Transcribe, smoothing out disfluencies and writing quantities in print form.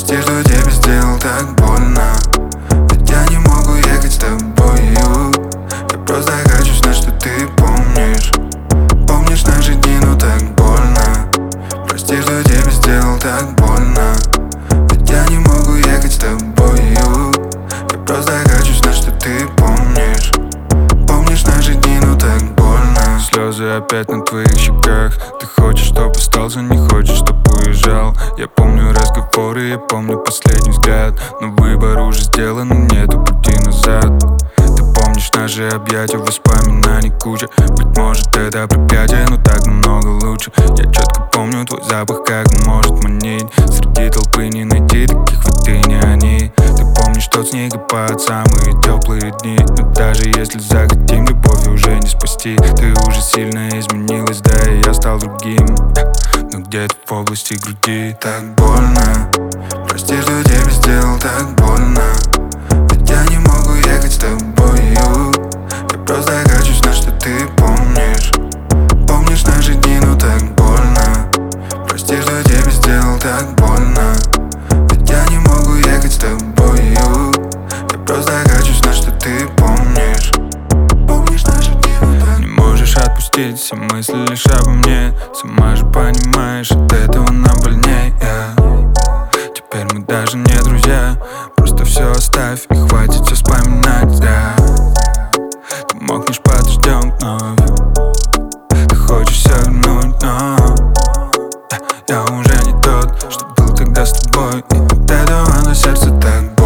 Прости, что тебе сделал так больно, ведь я не могу ехать с тобою. Я просто хочу знать, что ты помнишь. Помнишь наши дни, но так больно. Прости, что тебе сделал так больно, ведь я не могу ехать с тобою. Я просто хочу знать, что ты помнишь. Помнишь наши дни, но так больно. Слезы опять на твоих щеках. Ты хочешь, чтоб остался, не хочешь, чтоб уезжал. Я помню разговоры, я помню последний взгляд. Но выбор уже сделан, и нету пути назад. Ты помнишь наши объятия, воспоминаний куча. Быть может, это проклятие, но так намного лучше. Я четко помню твой запах, как он может манить. Среди толпы не найти таких, вот ты не они. Ты помнишь тот снегопад, самые теплые дни. Но даже если захотим, любовь уже не спасти. Ты уже сильно изменилась, да и я стал другим. Но где-то в области груди так больно. Прости, что тебе сделал так больно, ведь я не могу ехать с тобою. Я просто хочу знать, что ты помнишь. Помнишь наши дни, но так больно. Прости, что тебе сделал так больно, ведь я не могу ехать с тобою. Я просто хочу знать, что ты помнишь. Помнишь наши дни, но так. Не можешь отпустить все мысли лишь обо мне. Сама же понимаешь, от этого нам больнее. Теперь мы даже не друзья. Просто все оставь и хватит все вспоминать. Ты мокнешь под дождем вновь. Ты хочешь все вернуть, но я уже не тот, что был тогда с тобой. И от этого на сердце так